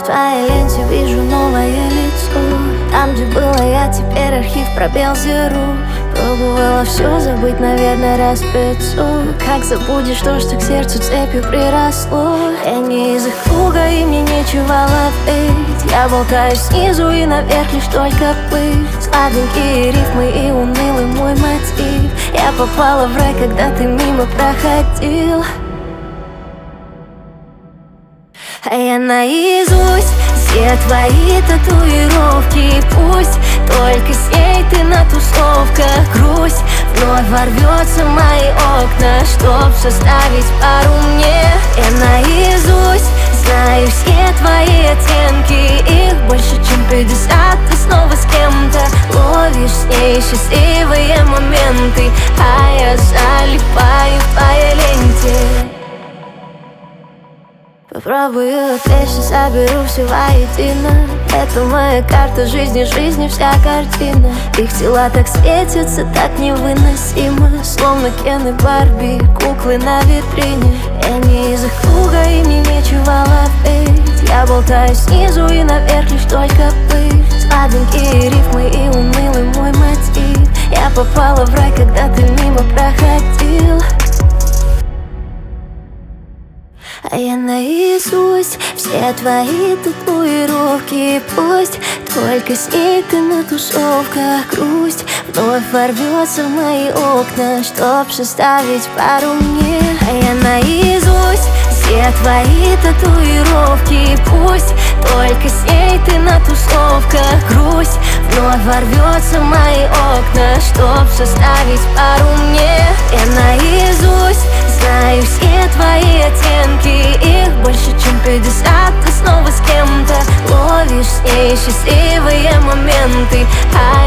В твоей ленте вижу новое лицо. Там, где было я, теперь архив пробел зеру. Пробовала все забыть, наверное, раз 500. Как забудешь то, что к сердцу цепью приросло? Я не из их круга, и мне нечего ловить. Я болтаю снизу и наверх, лишь только пыль. Сладенькие рифмы и унылый мой мотив. Я попала в рай, когда ты мимо проходил. А я наизусть все твои татуировки. Пусть только с ней ты на тусовках. Грусть вновь ворвется в мои окна, чтоб составить пару мне. Я наизусть знаю все твои оттенки. Их больше, чем 50, ты снова с кем-то. Ловишь с ней счастливые моменты, а я залипаю в твоей ленте. Попробую отвлечься, соберу все воедино. Это моя карта жизни, жизни вся картина. Их тела так светятся, так невыносимо. Словно Кен и Барби, куклы на витрине. Я не из их круга, и мне нечего ловить. Я болтаю снизу и наверх, лишь только пыль. Сладенькие рифмы и унылый мой мотив. Я попала в рай, когда ты мимо проходил. А я наизусть все твои татуировки. Пусть только с ней ты на тусовках. Грусть вновь ворвется в мои окна, чтоб составить пару мне. А я наизусть все твои татуировки. Пусть только с ней ты на тусовках. Грусть вновь ворвется в мои окна, чтоб составить пару мне. Я наизусть знаю все твои оттенки. Их больше, чем 50, ты снова с кем-то. Ловишь с ней счастливые моменты, а